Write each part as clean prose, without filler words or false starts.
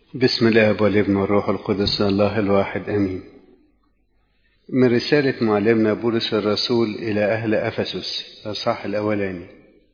بسم الله والابن والروح القدس الله الواحد امين. من رسالة معلمنا بولس الرسول إلى أهل أفسس الإصحاح الأولاني.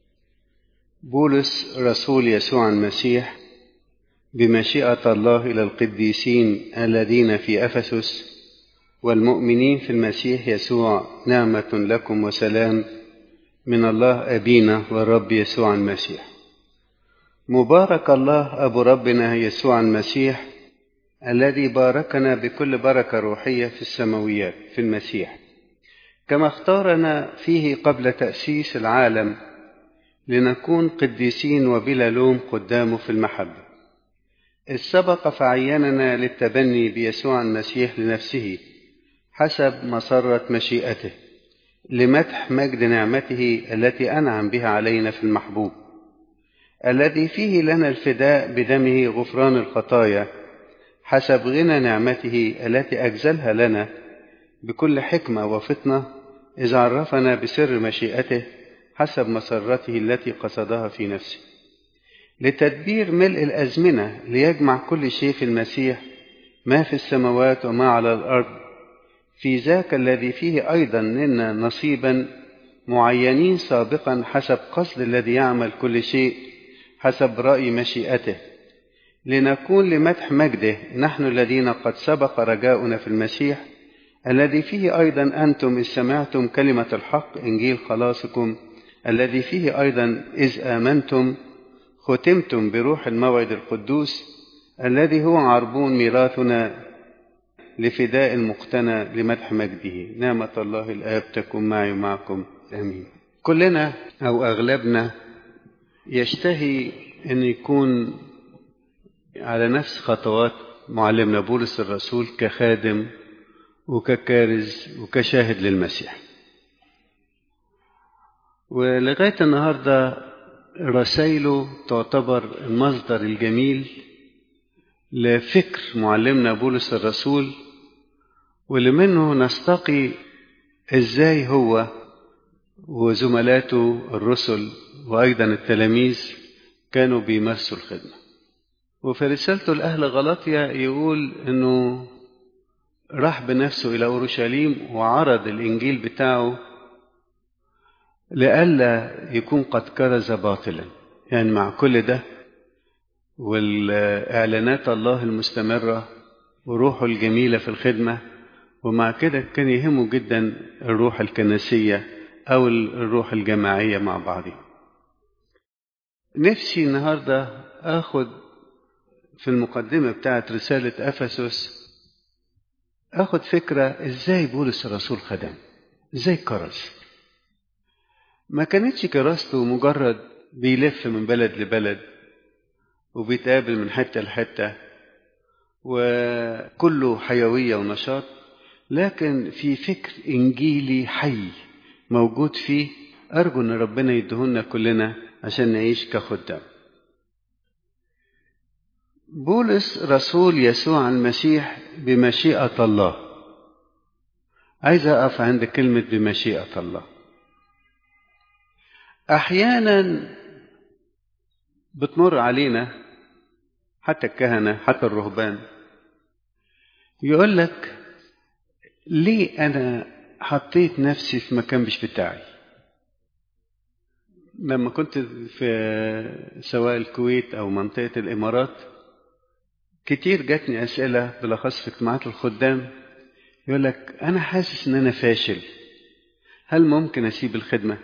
بولس رسول يسوع المسيح بمشيئة الله إلى القديسين الذين في أفسس والمؤمنين في المسيح يسوع، نعمة لكم وسلام من الله أبينا والرب يسوع المسيح. مبارك الله أبو ربنا يسوع المسيح الذي باركنا بكل بركة روحية في السماويات في المسيح، كما اختارنا فيه قبل تأسيس العالم لنكون قديسين وبلا لوم قدامه في المحبة، إذ سبق فعيننا للتبني بيسوع المسيح لنفسه حسب مسرة مشيئته، لمدح مجد نعمته التي أنعم بها علينا في المحبوب، الذي فيه لنا الفداء بدمه غفران الخطايا، حسب غنى نعمته التي أجزلها لنا بكل حكمة وفطنة، إذ عرفنا بسر مشيئته حسب مسرته التي قصدها في نفسه، لتدبير ملء الأزمنة، ليجمع كل شيء في المسيح، ما في السماوات وما على الأرض، في ذاك الذي فيه أيضا لنا نصيبا، معينين سابقا حسب قصد الذي يعمل كل شيء حسب رأي مشيئته، لنكون لمدح مجده، نحن الذين قد سبق رجاؤنا في المسيح، الذي فيه أيضا أنتم إذ سمعتم كلمة الحق إنجيل خلاصكم، الذي فيه أيضا إذ آمنتم ختمتم بروح الموعد القدوس، الذي هو عربون ميراثنا لفداء المقتنى لمدح مجده. نعمة الله الآب تكون معي ومعكم آمين. كلنا أو أغلبنا يشتهي أن يكون على نفس خطوات معلمنا بولس الرسول كخادم وككارز وكشاهد للمسيح. ولغاية النهاردة رسائله تعتبر المصدر الجميل لفكر معلمنا بولس الرسول، واللي منه نستقي ازاي هو وزملاته الرسل وأيضا التلاميذ كانوا بيمارسوا الخدمة. وفي رسالته لأهل غلاطيا يقول أنه راح بنفسه إلى أورشليم وعرض الإنجيل بتاعه لئلا يكون قد كرز باطلا. يعني مع كل ده والإعلانات الله المستمرة وروحه الجميلة في الخدمة، ومع كده كان يهمه جدا الروح الكنسية أو الروح الجماعية مع بعضها. نفسي النهاردة أخذ في المقدمة بتاعت رسالة أفسس أخذ فكرة إزاي بولس الرسول خدم، إزاي كرز. ما كانتش كراسته مجرد بيلف من بلد لبلد وبيتقابل من حتة لحتة وكله حيوية ونشاط، لكن في فكر إنجيلي حي موجود فيه، أرجو أن ربنا يدهنا كلنا عشان نعيش كخدام. بولس رسول يسوع المسيح بمشيئة الله. عايز أقف عند كلمة بمشيئة الله. أحيانا بتمر علينا حتى الكهنة حتى الرهبان يقول لك ليه أنا حطيت نفسي في مكان مش بتاعي. لما كنت في سواء الكويت أو منطقة الإمارات كتير جاتني أسئلة بالأخص في اجتماعات الخدام، يقول لك أنا حاسس إن أنا فاشل، هل ممكن أسيب الخدمة؟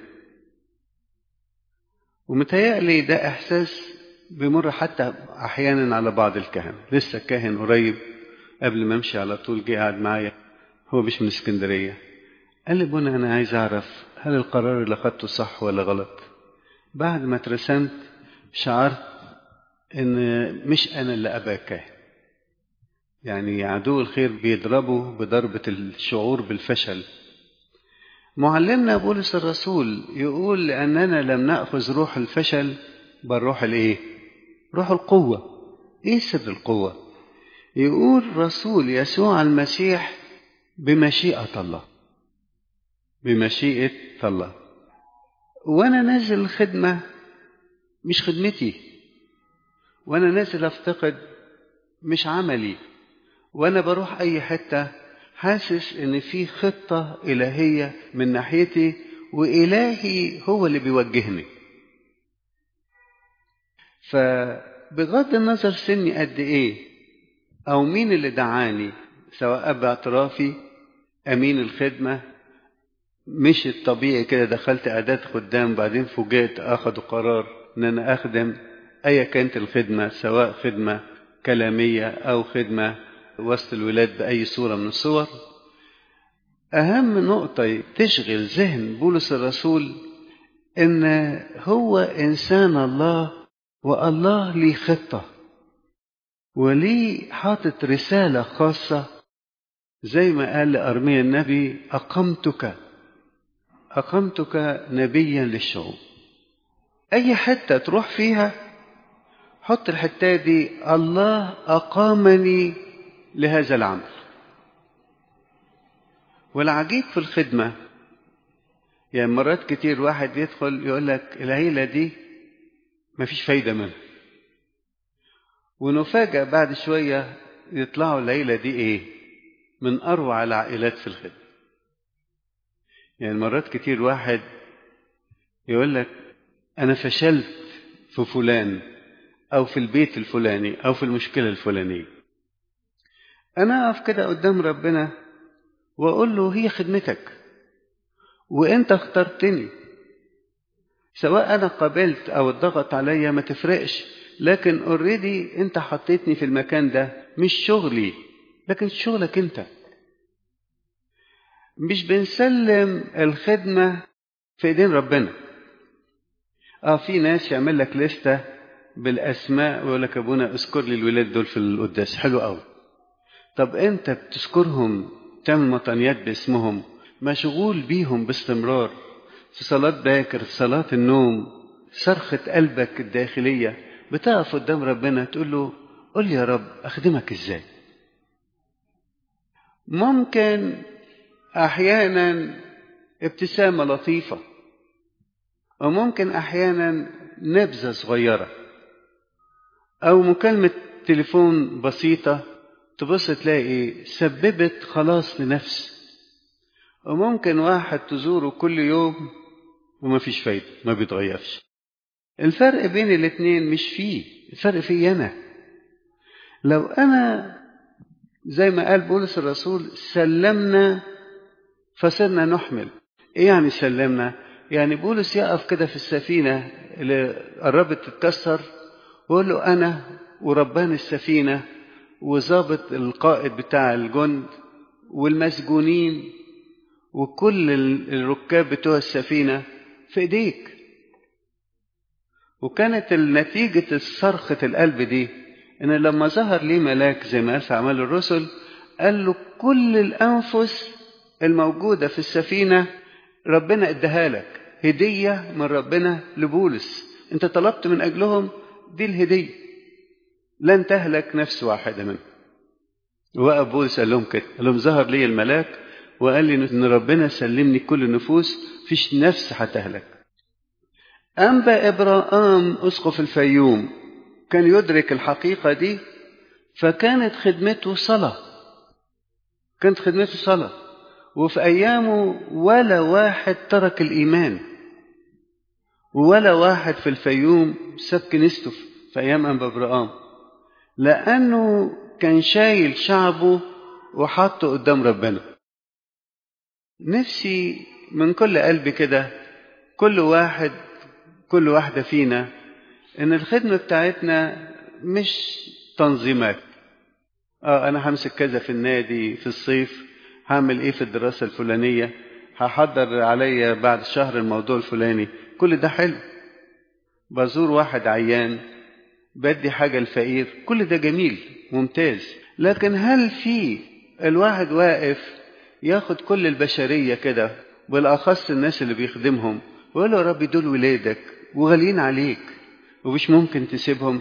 ومتهيألي ده إحساس بيمر حتى أحيانا على بعض الكهنة. لسه كاهن قريب قبل ما أمشي على طول جه قاعد معايا، هو مش من اسكندرية، قال لي بنا أنا عايز أعرف هل القرار اللي أخدته صح ولا غلط. بعد ما اترسمت شعرت إن مش أنا اللي أبقى كاهن، يعني عدو الخير بيضربه بضربة الشعور بالفشل. معلمنا بولس الرسول يقول لأننا لم نأخذ روح الفشل بل روح الإيه؟ روح القوة. إيه سر القوة؟ يقول رسول يسوع المسيح بمشيئة الله، بمشيئة الله. وأنا نازل الخدمة مش خدمتي، وأنا نازل أفتقد مش عملي، وأنا بروح أي حتة حاسس إن في خطة إلهية من ناحيتي، وإلهي هو اللي بيوجهني. فبغض النظر سني قد إيه أو مين اللي دعاني، سواء باعترافي أمين الخدمة، مش الطبيعي كده دخلت أعداد خدام بعدين فوجئت أخذوا قرار إن أنا أخدم أيا كانت الخدمة، سواء خدمة كلامية أو خدمة وسط الولاد بأي صورة من الصور. أهم نقطة تشغل ذهن بولس الرسول إن هو إنسان الله، والله ليه خطة وليه حاطط رسالة خاصة، زي ما قال لأرميا النبي: أقمتك نبيا للشعوب. أي حتة تروح فيها حط الحتة دي: الله أقامني لهذا العمل. والعجيب في الخدمة، يعني مرات كتير واحد يدخل يقول لك العيلة دي مفيش فايدة منها، ونفاجأ بعد شوية يطلعوا العيلة دي إيه؟ من أروع العائلات في الخدمة. يعني مرات كتير واحد يقول لك أنا فشلت في فلان أو في البيت الفلاني أو في المشكلة الفلانية. أنا أقف كده قدام ربنا وأقول له: هي خدمتك وأنت اخترتني، سواء أنا قبلت أو الضغط عليا ما تفرقش، لكن اوريدي أنت حطيتني في المكان ده، مش شغلي لكن شغلك أنت. مش بنسلم الخدمة في ايدين ربنا. في ناس يعمل لك لستة بالاسماء ويقول لك: ابونا اذكر لي الولاد دول في القداس. حلو قوي. طب انت بتذكرهم، تعمل مطانيات باسمهم، مشغول بيهم باستمرار في صلاة باكر، في صلاة النوم، صرخة قلبك الداخلية، بتقف قدام ربنا تقول له: قل لي يا رب اخدمك ازاي. ممكن احيانا ابتسامة لطيفة، وممكن أحيانا نبذة صغيرة، أو مكالمة تليفون بسيطة تبص تلاقي سببت خلاص لنفس. وممكن واحد تزوره كل يوم وما فيش فايدة، ما بيتغيرش. الفرق بين الاتنين مش فيه، الفرق فيه أنا. لو أنا زي ما قال بولس الرسول: سلمنا فصرنا نحمل. إيه يعني سلمنا؟ يعني بولس يقف كده في السفينة اللي قربت تتكسر ويقول له: أنا وربان السفينة وظابط القائد بتاع الجند والمسجونين وكل الركاب بتوع السفينة في إيديك. وكانت النتيجة الصرخة القلب دي إن لما ظهر لي ملاك زي ما قال في أعمال الرسل، قال له: كل الأنفس الموجودة في السفينة ربنا اداها لك هدية من ربنا لبولس، انت طلبت من أجلهم، دي الهدية، لن تهلك نفس واحدة منهم. وقف بولس قال لهم كده، قال لهم: ظهر لي الملاك وقال لي ان ربنا سلمني كل النفوس، فيش نفس هتهلك. أنبا إبراهام أسقف الفيوم كان يدرك الحقيقة دي، فكانت خدمته صلاة، كانت خدمته صلاة. وفي أيامه ولا واحد ترك الإيمان، ولا واحد في الفيوم ساب كنيسته في أيام أنبا إبراهام، لأنه كان شايل شعبه وحطه قدام ربنا. نفسي من كل قلبي كده كل واحدة فينا إن الخدمة بتاعتنا مش تنظيمات. أنا همسك كذا في النادي في الصيف، هعمل إيه في الدراسة الفلانية، هحضر عليا بعد شهر الموضوع الفلاني. كل ده حلو. بزور واحد عيان، بدي حاجة الفقير، كل ده جميل ممتاز. لكن هل في الواحد واقف ياخد كل البشرية كده، بالأخص الناس اللي بيخدمهم، ويقول له: يا ربي دول ولادك وغاليين عليك ومش ممكن تسيبهم؟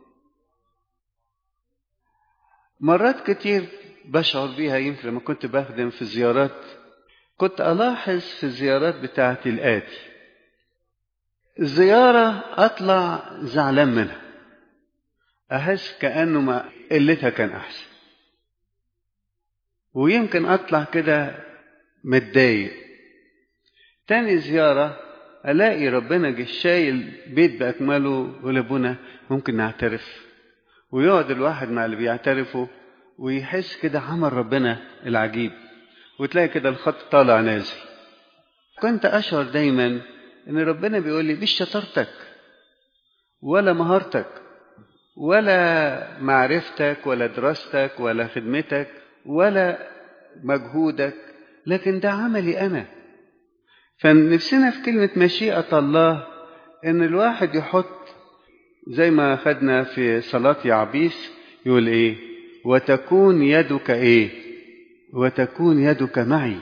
مرات كتير بشعر بيها، يمكن لما كنت بخدم في زيارات كنت ألاحظ في الزيارات بتاعتي الآتي: الزيارة أطلع زعلان منها، أحس كأنه ما قلتها كان أحسن، ويمكن أطلع كده متضايق. تاني زيارة ألاقي ربنا جه شايل بيت بأكمله، ولابونا ممكن نعترف، ويقعد الواحد مع اللي بيعترفوا ويحس كده عمل ربنا العجيب، وتلاقي كده الخط طالع نازل. كنت أشعر دايما إن ربنا بيقول لي مش شطارتك ولا مهارتك ولا معرفتك ولا دراستك ولا خدمتك ولا مجهودك، لكن ده عملي أنا. فنفسنا في كلمة مشيئة الله إن الواحد يحط زي ما خدنا في صلاة يعبيس، يقول إيه؟ وتكون يدك إيه؟ وتكون يدك معي.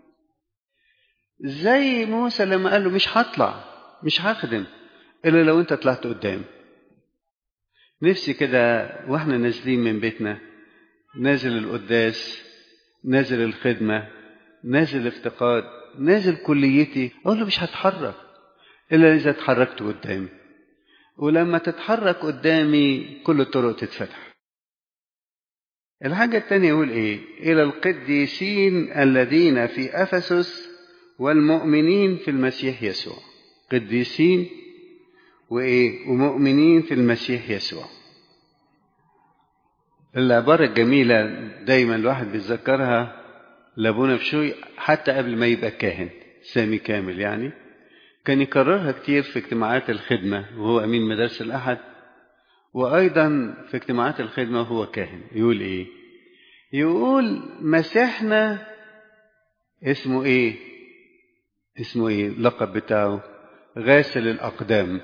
زي موسى لما قال له مش هطلع مش هخدم إلا لو أنت طلعت قدام. نفسي كده وإحنا نازلين من بيتنا، نازل القداس، نازل الخدمة، نازل الافتقاد، نازل كليتي، أقول له مش هتحرك إلا إذا اتحركت قدامي، ولما تتحرك قدامي كل الطرق تتفتح. الحاجة التانية يقول إيه؟ إلى القديسين الذين في أفسس والمؤمنين في المسيح يسوع. قديسين وإيه؟ ومؤمنين في المسيح يسوع. العبارة الجميلة دايما الواحد بيتذكرها لابونا بشوي حتى قبل ما يبقى كاهن سامي كامل، يعني كان يكررها كتير في اجتماعات الخدمة وهو أمين مدارس الأحد، وأيضا في اجتماعات الخدمة وهو كاهن. يقول إيه؟ يقول مسيحنا اسمه إيه؟ اسمه إيه اللقب بتاعه؟ غاسل الأقدام،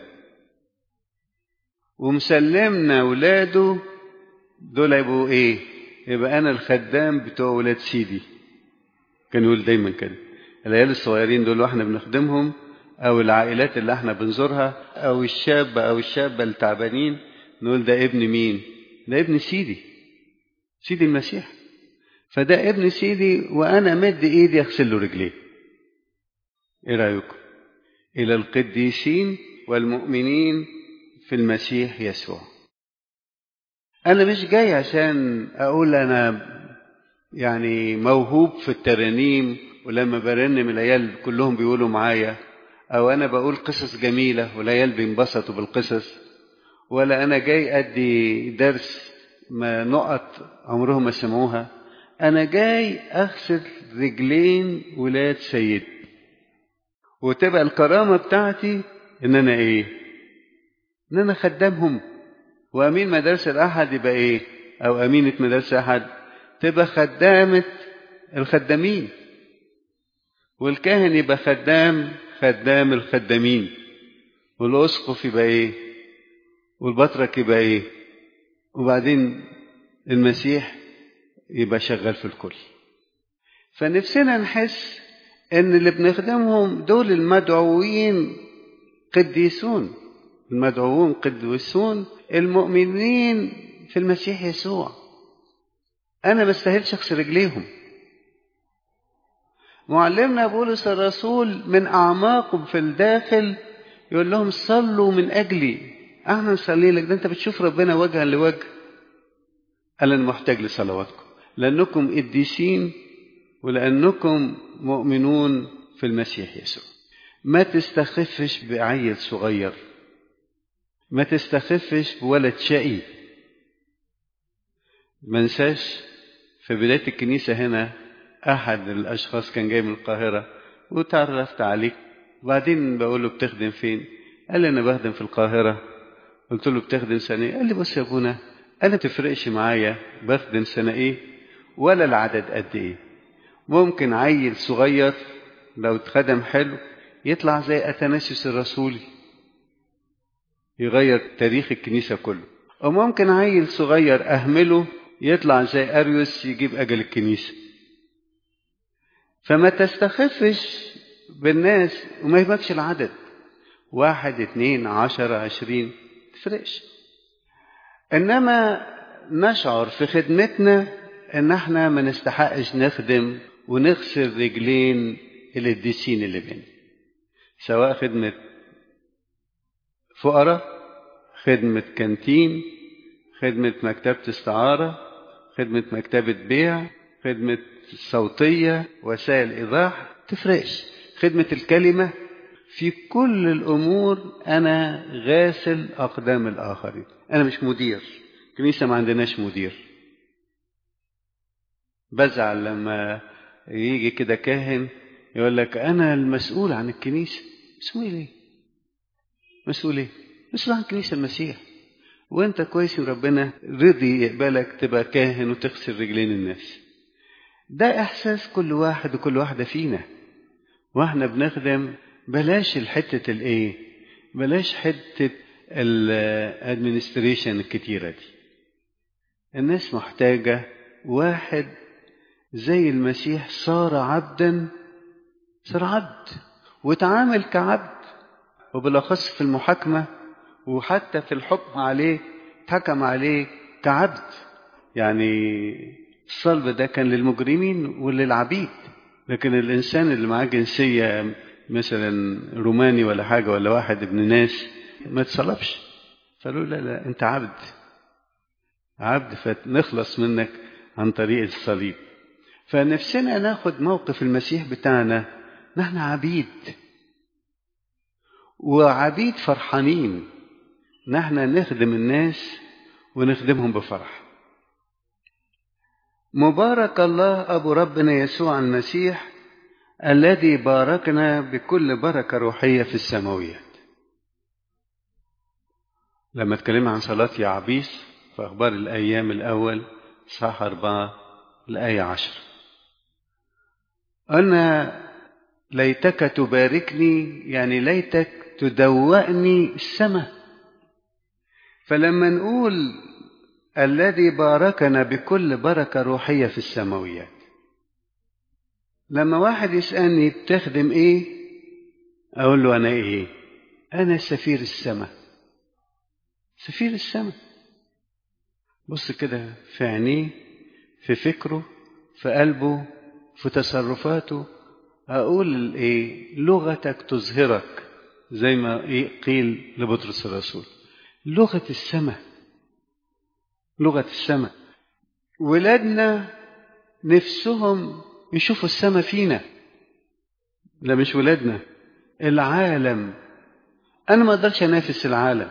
ومسلمنا ولاده دول يبقوا إيه؟ يبقى أنا الخدام بتوع ولاد سيدي. كان يقول دايما كده، العيال الصغيرين دول واحنا بنخدمهم، أو العائلات اللي احنا بنزورها، أو الشاب أو الشابة التعبانين، نقول ده ابن مين؟ ده ابن سيدي، سيدي المسيح. فده ابن سيدي وأنا مد إيدي أغسل له رجليه. إيه رأيكم؟ إلى القديسين والمؤمنين في المسيح يسوع. أنا مش جاي عشان أقول أنا يعني موهوب في الترانيم، ولما برنم العيال كلهم بيقولوا معايا، أو أنا بقول قصص جميلة والعيال بينبسطوا بالقصص، ولا أنا جاي أدي درس ما نقط عمرهم ما سمعوها. أنا جاي أغسل رجلين ولاد سيدي، وتبقى الكرامة بتاعتي إن أنا إيه؟ إن أنا خدامهم. وأمين مدارس الأحد يبقى إيه؟ أو أمينة مدارس الأحد تبقى خدامة الخدامين، والكاهن يبقى خدام الخدامين، والأسقف يبقى إيه؟ والبطرك يبقى إيه؟ وبعدين المسيح يبقى شغال في الكل. فنفسنا نحس ان اللي بنخدمهم دول المدعوين قديسون، المدعوون قديسون المؤمنين في المسيح يسوع. انا ما استاهلش اغسل رجليهم. معلمنا بولس الرسول من اعماقهم في الداخل يقول لهم صلوا من اجلي. احنا نصلي لك، ده انت بتشوف ربنا وجها لوجه. قال انا محتاج لصلواتكم لانكم قديسين ولأنكم مؤمنون في المسيح يسوع. ما تستخفش بعيل صغير، ما تستخفش بولد شقي. ما انساش في بداية الكنيسة هنا أحد الأشخاص كان جاي من القاهرة وتعرفت عليه، وبعدين بقول له بتخدم فين؟ قال لي أنا بخدم في القاهرة. قلت له بتخدم سنة إيه؟ قال لي بص يا أبونا أنا تفرقش معايا بخدم سنة إيه ولا العدد قد إيه. ممكن عيل صغير لو اتخدم حلو يطلع زي أثناسيوس الرسولي يغير تاريخ الكنيسة كله، وممكن عيل صغير أهمله يطلع زي أريوس يجيب أجل الكنيسة. فما تستخفش بالناس وما يهمكش العدد، 1 2 10 20 تفرقش. إنما نشعر في خدمتنا إن احنا ما نستحقش نخدم ونغسل رجلين القديسين اللي بينا، سواء خدمة فقراء، خدمة كانتين، خدمة مكتبة استعارة، خدمة مكتبة بيع، خدمة صوتية، وسائل إيضاح، تفرقش. خدمة الكلمة، في كل الأمور أنا غاسل أقدام الآخرين. أنا مش مدير كنيسة، ما عندناش مدير. بزعل لما يجي كده كاهن يقول لك أنا المسؤول عن الكنيسة. مسؤول إيه؟ مسؤول إيه؟ مسؤول عن كنيسة المسيح. وأنت كويس إن ربنا رضي يقبلك تبقى كاهن وتغسل رجلين الناس. ده إحساس كل واحد وكل واحدة فينا وإحنا بنخدم. بلاش الحتة الإيه؟ بلاش حتة الادمنستريشن الكتيرة دي. الناس محتاجة واحد زي المسيح صار عبدا، صار عبد وتعامل كعبد، وبالأخص في المحاكمة وحتى في الحكم عليه حكم عليه كعبد. يعني الصلب ده كان للمجرمين وللعبيد، لكن الإنسان اللي معاه جنسية مثلا روماني ولا حاجة ولا واحد ابن ناس ما تصلبش. فقالوا لا لا أنت عبد، عبد فنخلص منك عن طريق الصليب. فنفسنا ناخد موقف المسيح بتاعنا، نحن عبيد وعبيد فرحانين، نحن نخدم الناس ونخدمهم بفرح. مبارك الله أبو ربنا يسوع المسيح الذي باركنا بكل بركة روحية في السماويات. لما اتكلم عن صلاة يعبيس في أخبار الأيام الأول صح 4 الآية 10 قلنا ليتك تباركني، يعني ليتك تدوقني السماء. فلما نقول الذي باركنا بكل بركة روحية في السماويات، لما واحد يسألني بتخدم ايه اقول له انا ايه؟ انا سفير السماء. سفير السماء. بص كده في عينيه، في فكره، في قلبه، في تصرفاته. اقول ايه؟ لغتك تظهرك، زي ما قيل لبطرس الرسول، لغة السماء. لغة السماء. ولادنا نفسهم يشوفوا السماء فينا. لا مش ولادنا، العالم. أنا ما أقدرش أنافس العالم.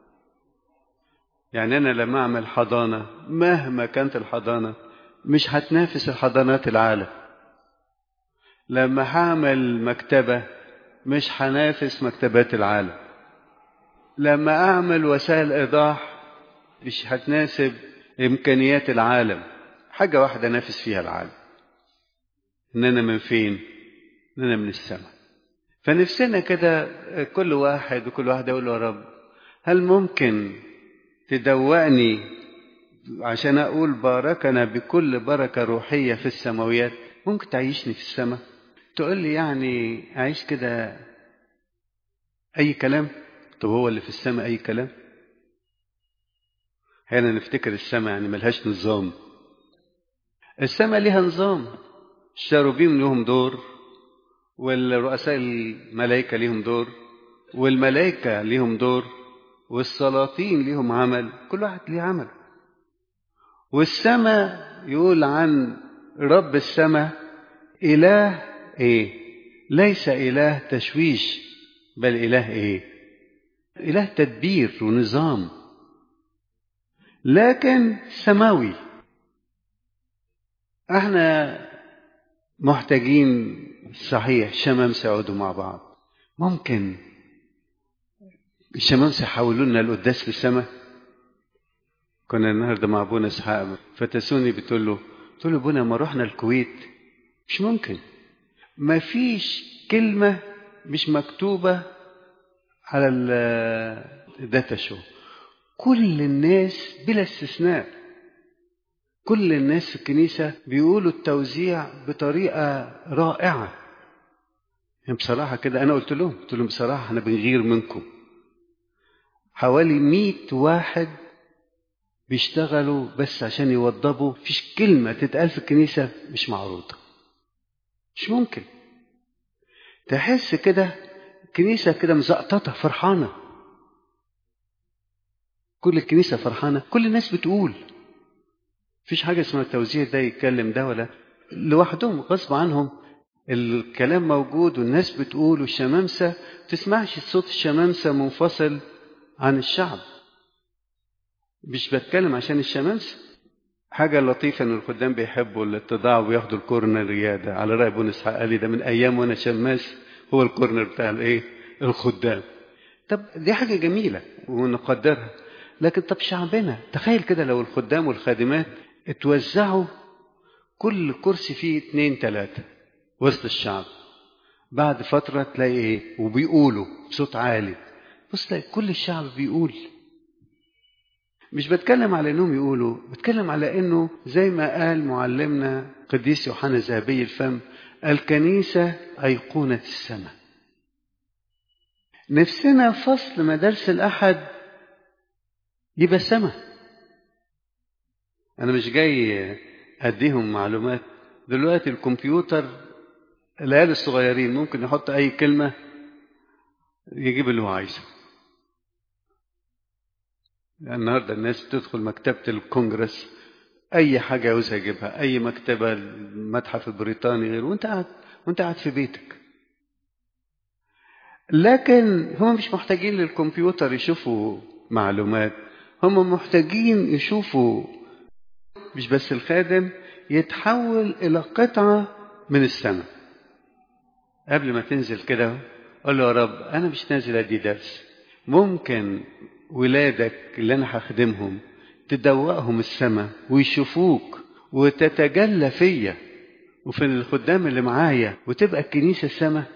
يعني أنا لما أعمل حضانة مهما كانت الحضانة مش هتنافس الحضانات العالم. لما هعمل مكتبة مش هنافس مكتبات العالم. لما أعمل وسائل إيضاح مش هتناسب إمكانيات العالم. حاجة واحدة نافس فيها العالم، إننا من فين؟ إننا من السماء. فنفسنا كده كل واحد وكل واحدة يقول له يا رب هل ممكن تدوقني عشان أقول باركنا بكل بركة روحية في السماويات؟ ممكن تعيشني في السماء؟ تقول لي يعني أعيش كده أي كلام؟ طب هو اللي في السماء أي كلام؟ هنا نفتكر السماء يعني ملهاش نظام. السماء لها نظام. الشاروبيم لهم دور، والرؤساء الملائكة لهم دور، والملائكة لهم دور، والسلاطين لهم عمل، كل واحد ليه عمل. والسماء يقول عن رب السماء إله إيه؟ ليس إله تشويش، بل إله إيه؟ إله تدبير ونظام، لكن سماوي. احنا محتاجين صحيح شمامسة يقعدوا مع بعض. ممكن الشمامسة يحولوا لنا القداس في السماء. كنا النهارده مع ابونا اسحاق فتسوني بتقول له ابونا ما رحنا الكويت مش ممكن، ما فيش كلمة مش مكتوبة على الداتا شو. كل الناس بلا استثناء، كل الناس في الكنيسة بيقولوا التوزيع بطريقة رائعة. يعني بصراحة كده أنا قلت لهم بصراحة احنا بنغير منكم. حوالي 100 واحد بيشتغلوا بس عشان يوضبوا. فيش كلمة تتقال في الكنيسة مش معروضة. مش ممكن. تحس كده كنيسة كده مزقططة فرحانة. كل الكنيسة فرحانة، كل الناس بتقول. مفيش حاجة اسمها التوزيع ده يتكلم ده ولا لوحدهم، غصب عنهم الكلام موجود والناس بتقول، والشمامسة تسمعش صوت الشمامسة منفصل عن الشعب. مش بتكلم عشان الشمامسة. حاجة لطيفة ان الخدام بيحبوا الاتضاع وياخدوا الكورنر ريادة، على رأي ابونا اسحاق قال لي ده من ايام وانا شماس هو الكورنر بتاع الخدام. طب دي حاجة جميلة ونقدرها، لكن طب شعبنا تخيل كده لو الخدام والخادمات اتوزعوا كل كرسي فيه 2 3 وسط الشعب، بعد فترة تلاقي وبيقولوا بصوت عالي، بص تلاقي كل الشعب بيقول. مش بتكلم على انهم يقولوا، بتكلم على انه زي ما قال معلمنا قديس يوحنا ذهبي الفم، الكنيسة أيقونة السماء. نفسنا فصل مدارس الأحد يبقى السماء. أنا مش جاي أديهم معلومات. دلوقتي الكمبيوتر العيال الصغيرين ممكن يحط أي كلمة يجيب اللي هو عايزه. النهارده الناس بتدخل مكتبة الكونجرس أي حاجة عاوزها يجيبها، أي مكتبة المتحف البريطاني غير، وأنت قاعد في بيتك. لكن هم مش محتاجين للكمبيوتر يشوفوا معلومات، هم محتاجين يشوفوا مش بس الخادم يتحول إلى قطعة من السماء. قبل ما تنزل كده قول له يا رب أنا مش نازل أدي درس، ممكن ولادك اللي أنا هخدمهم تدوقهم السماء ويشوفوك وتتجلى فيا وفي الخدام اللي معايا وتبقى الكنيسة السماء.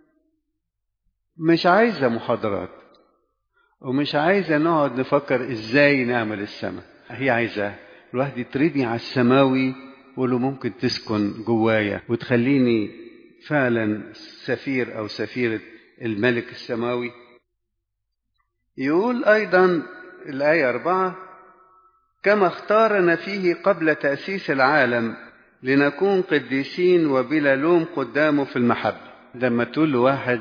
مش عايزة محاضرات ومش عايزة نقعد نفكر إزاي نعمل السماء، هي عايزة الواحد يتربي على السماوي ولو ممكن تسكن جوايا وتخليني فعلا سفير أو سفيرة الملك السماوي. يقول أيضا الآية 4 كما اختارنا فيه قبل تأسيس العالم لنكون قديسين وبلا لوم قدامه في المحبة. لما تقول لواحد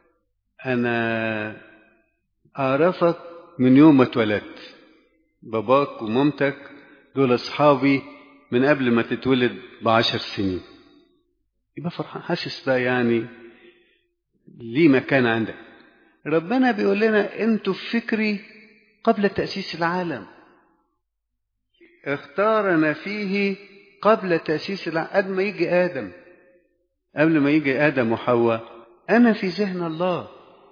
أنا أعرفك من يوم ما اتولدت، باباك ومامتك دول أصحابي من قبل ما تتولد ب10 سنين، يبقى فرحان حاسس بقى يعني ليه مكان عندك. ربنا بيقول لنا انتوا في فكري قبل تأسيس العالم، اختارنا فيه قبل تأسيس العالم. قبل ما يجي آدم وحواء أنا في ذهن الله.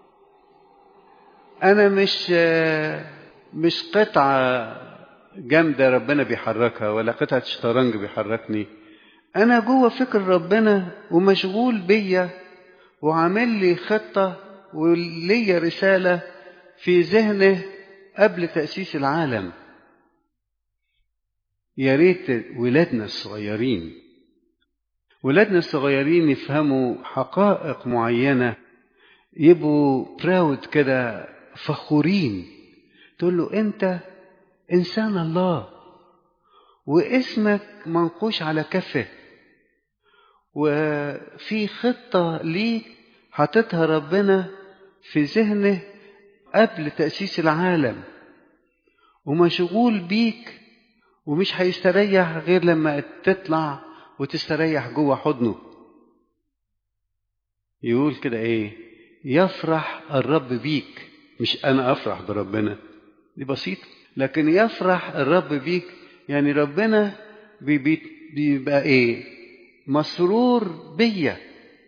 أنا مش قطعة جامدة ربنا بيحركها ولا قطعة شطرنج بيحركني. أنا جوه فكر ربنا ومشغول بيا وعامل لي خطة ولي رسالة في ذهنه قبل تأسيس العالم. يا ريت ولادنا الصغيرين يفهموا حقائق معينة، يبقوا براود كده، فخورين. تقول له أنت إنسان الله واسمك منقوش على كفه، وفي خطة ليك حاططها ربنا في ذهنه قبل تأسيس العالم، ومشغول بيك ومش هيستريح غير لما تطلع وتستريح جوه حضنه. يقول كده يفرح الرب بيك، مش أنا أفرح بربنا، دي بسيطة، لكن يفرح الرب بيك يعني ربنا بيبقى مسرور بيا،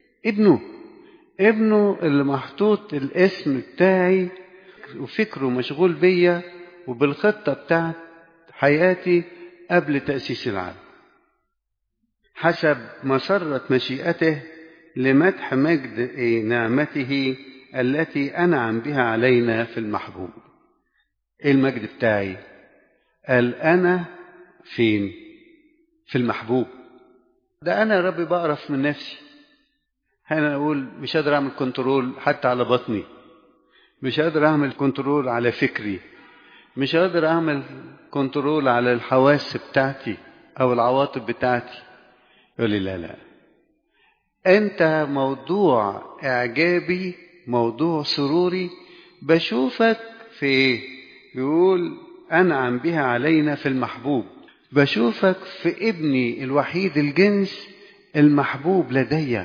ابنه اللي محطوط الاسم بتاعي وفكره مشغول بيا وبالخطة بتاعت حياتي قبل تأسيس العالم، حسب مسرة مشيئته لمدح مجد نعمته التي أنعم بها علينا في المحبوب. المجد بتاعي قال أنا فين؟ في المحبوب. ده أنا يا ربي بقرف من نفسي، أنا أقول مش قادر أعمل كنترول حتى على بطني، مش قادر أعمل كنترول على فكري، مش قادر أعمل كنترول على الحواس بتاعتي أو العواطف بتاعتي. يقول لي لا أنت موضوع إعجابي، موضوع سروري، بشوفك في يقول أنعم بها علينا في المحبوب. بشوفك في ابني الوحيد الجنس المحبوب لدي،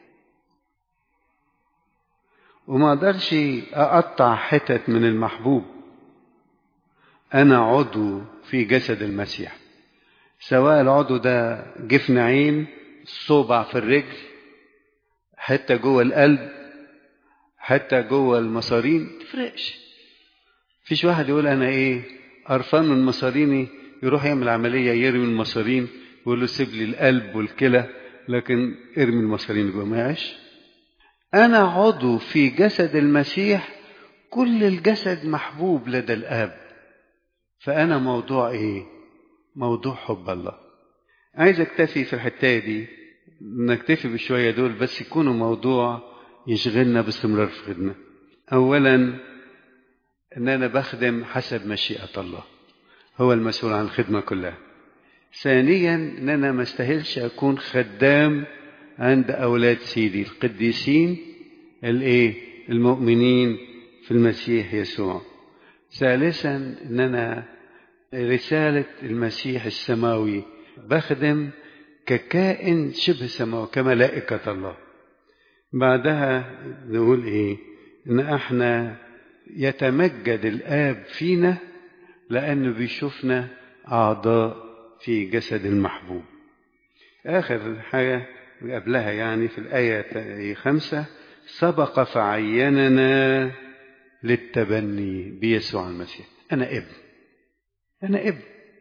وما أقدرش أقطع حتت من المحبوب. أنا عضو في جسد المسيح، سواء العضو ده جفن عين، صوبع في الرجل، حتى جوه القلب، حتى جوه المصارين، تفرقش. فيش واحد يقول أنا قرفان من مصاريني يروح يعمل عملية يرمي المصارين ويقول له سيب لي القلب والكلى، لكن ارمي المصارين جوه ما يعيش. أنا عضو في جسد المسيح، كل الجسد محبوب لدى الآب. فأنا موضوع موضوع حب الله. عايز أكتفي في الحتة دي، نكتفي بشوية دول بس يكونوا موضوع يشغلنا باستمرار في خدمة. أولا أن أنا بخدم حسب مشيئة الله، هو المسؤول عن الخدمة كلها. ثانيا أن أنا ما استاهلش أكون خدام عند أولاد سيدي القديسين المؤمنين في المسيح يسوع. ثالثا أن أنا رسالة المسيح السماوي بخدم ككائن شبه سماوي كملائكة الله. بعدها نقول إن احنا يتمجد الآب فينا لأنه بيشوفنا أعضاء في جسد المحبوب. آخر حاجة قبلها في الآية 5 سبق فعيننا للتبني بيسوع المسيح. أنا ابن.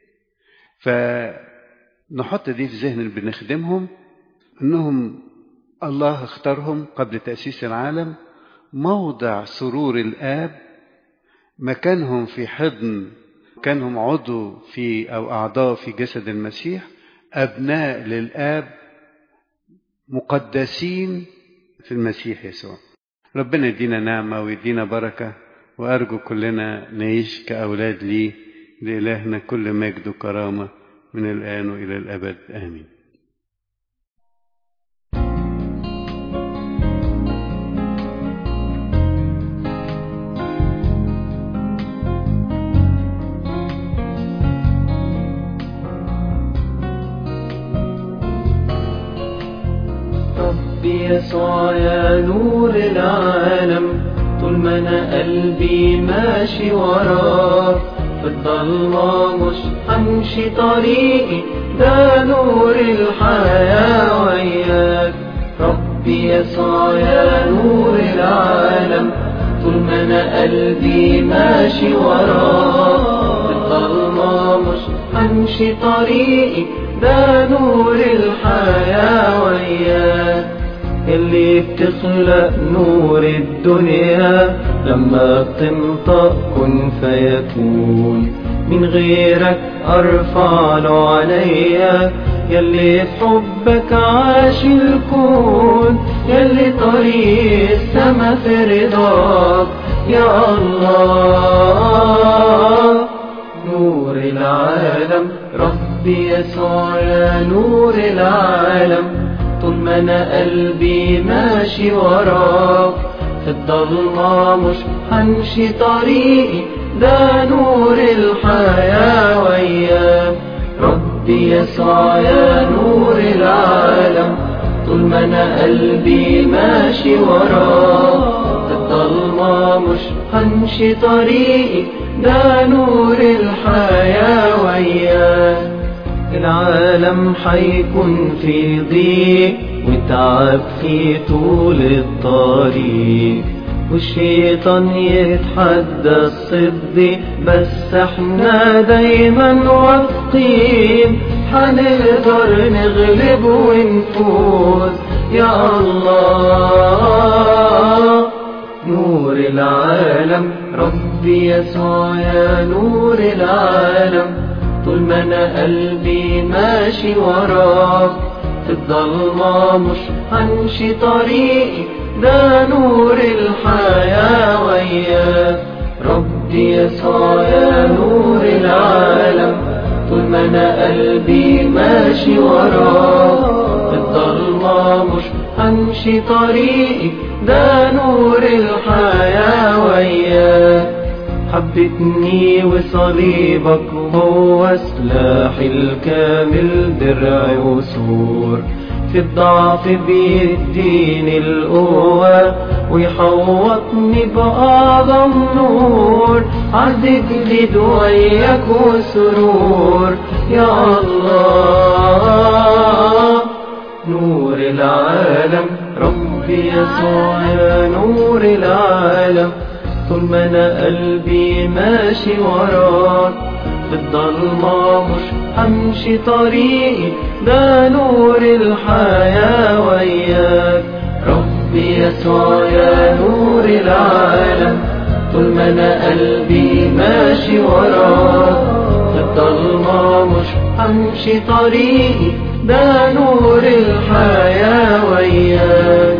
فنحط دي في ذهن اللي بنخدمهم، أنهم الله اختارهم قبل تأسيس العالم، موضع سرور الآب، مكانهم في حضن، كانهم عضو في أو أعضاء في جسد المسيح، أبناء للآب، مقدسين في المسيح يسوع. ربنا يدينا نعمة ويدينا بركة، وأرجو كلنا نعيش كأولاد ليه. لإلهنا كل مجد وكرامة من الآن وإلى الأبد، آمين. ربي يسوع يا نور العالم، طول ما أنا قلبي ماشي وراك، في الضلمة مش همشي طريقي، ده نور الحياة وياك. ربي يسوع يا نور العالم، طول ما أنا قلبي ماشي وراك، في الضلمة مش همشي طريقي، ده نور الحياة وياك. اللي بتخلق نور الدنيا، لما بتنطق كن فيكون، من غيرك ارفع له عليا. يلي في حبك عاش الكون، يلي طريق السما في رضاك يا الله. نور العالم ربي يسوع يا نور العالم، طول ما أنا قلبي ماشي وراك، في الضلمة مش همشي طريقي، ده نور الحياة وياك. ربي يسوع يا نور العالم، طول ما أنا قلبي ماشي وراك، في الضلمة مش همشي طريقي، ده نور الحياة وياك. العالم حيكون في ضيق وتعب في طول الطريق، والشيطان يتحدى الصديق، بس احنا دايما واثقين حنقدر نغلب ونفوز يا الله. نور العالم ربي يسوع يا نور العالم، طول ما أنا قلبي ماشي وراك، في الضلمة مش همشي طريقي، ده نور الحياة وياك. ربي يسوع يا نور العالم، طول ما أنا قلبي ماشي وراك، في الضلمة مش همشي طريقي، ده نور الحياة وياك. محبتني وصليبك هو سلاحي الكامل، درع وسور في الضعف بيديني القوة ويحوطني بأعظم نور، عهد جديد وياك وسرور يا الله. نور العالم ربي يسوع يا نور العالم، طول ما انا قلبي ماشي وراك في الضلمة مش همشي طريقي، ده نور الحياة وياك. ربي يسوع يا نور العالم، طول ما انا قلبي ماشي وراك في الضلمة مش همشي طريقي، ده نور الحياة وياك.